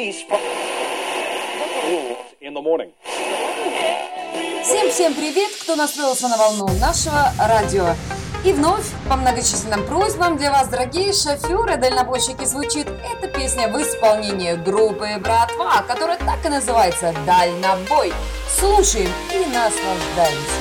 Всем привет, кто настроился на волну нашего радио. И вновь, по многочисленным просьбам для вас, дорогие шоферы, дальнобойщики, звучит эта песня в исполнении группы «Братва», которая так и называется «Дальнобой». Слушаем и наслаждаемся.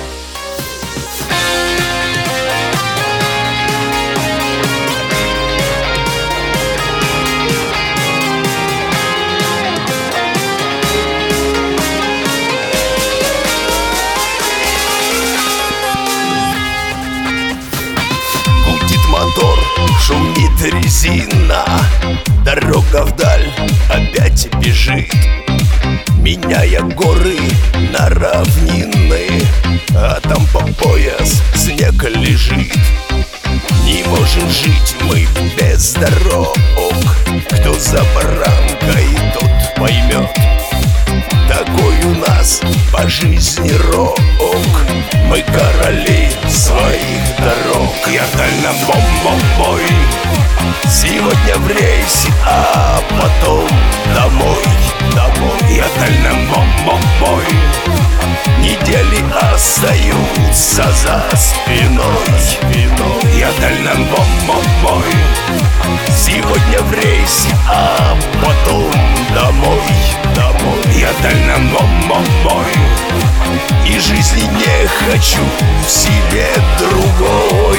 Мотор, шумит резина, дорога вдаль опять бежит, меняя горы на равнины, а там по пояс снег лежит. Не можем жить мы без дорог, кто за баранкой, тот поймет. Такой у нас по жизни рок, мы короли своих дорог. Я дальнобой, сегодня в рейсе, а потом домой. Я дальнобой, недели остаются за спиной. Я дальнобой, сегодня в рейсе, а потом домой. Я дальнобой, и жизни не хочу в себе другой.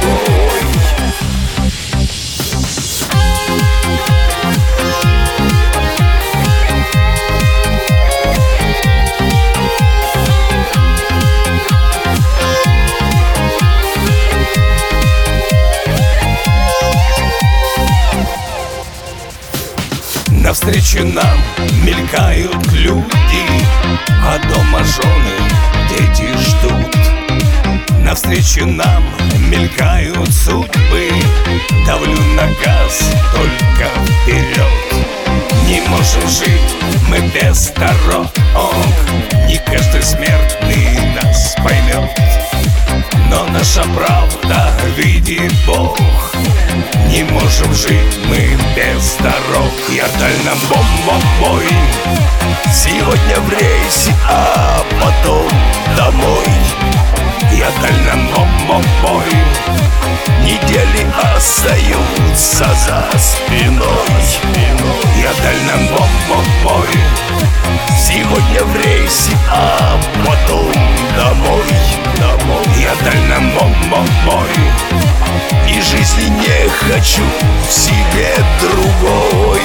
Навстречу нам мелькают люди, а дома жены, дети ждут. Навстречу нам мелькают судьбы, давлю на газ, только вперед. Не можем жить мы без дорог, не каждый смертный нас поймет. Но наша правда видит Бог, не можем жить мы без дорог. Я дальнобой, сегодня в рейсе, а потом домой. Я дальнобой, недели остаются за спиной. Я дальнобой, сегодня в рейсе, а потом домой. Я дальнобой, и жизни не хочу в себе другой.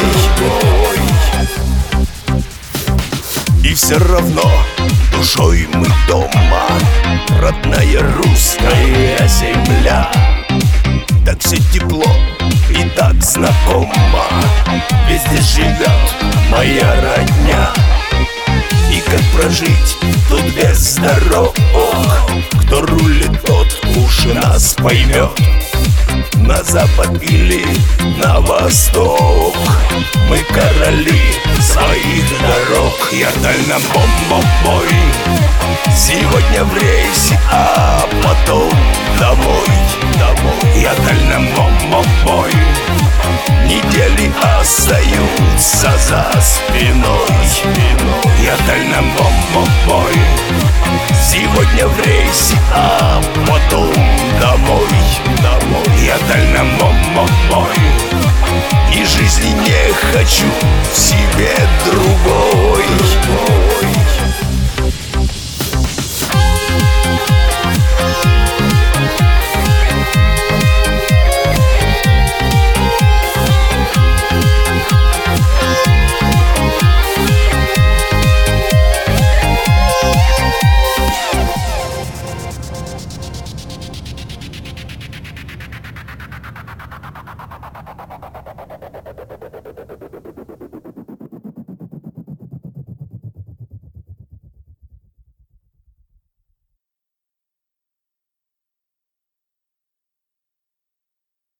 И все равно душой мы дома, родная русская земля. Так все тепло и так знакомо, везде живет моя родня. И как прожить тут без дорог, кто рулит, тот уж нас поймет. На запад или на восток, мы короли своих дорог. Я дальнобой, сегодня в рейсе, а потом домой. Я дальнобой, недели остаются за спиной. Я дальнобой, сегодня в рейсе, а потом